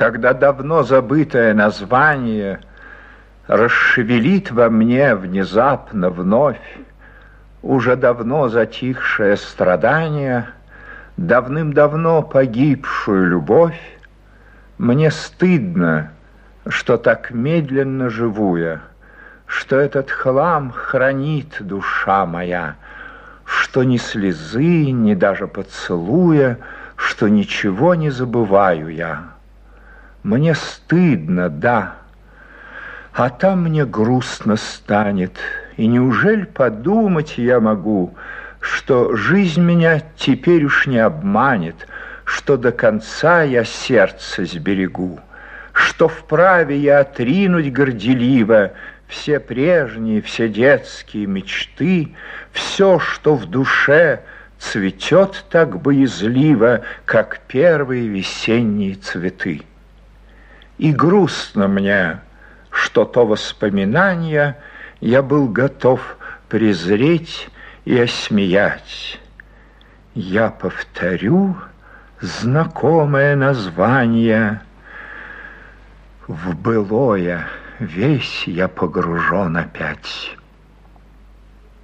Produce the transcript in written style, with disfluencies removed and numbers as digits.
когда давно забытое название расшевелит во мне внезапно вновь уже давно затихшее страдание, давным-давно погибшую любовь, мне стыдно, что так медленно живу я, что этот хлам хранит душа моя, что ни слезы, ни даже поцелуя, что ничего не забываю я. Мне стыдно, да, а там мне грустно станет, и неужели подумать я могу, что жизнь меня теперь уж не обманет, что до конца я сердце сберегу, что вправе я отринуть горделиво все прежние, все детские мечты, все, что в душе цветет так боязливо, как первые весенние цветы. И грустно мне, что то воспоминание я был готов презреть и осмеять. Я повторю знакомое название. В былое весь я погружен опять.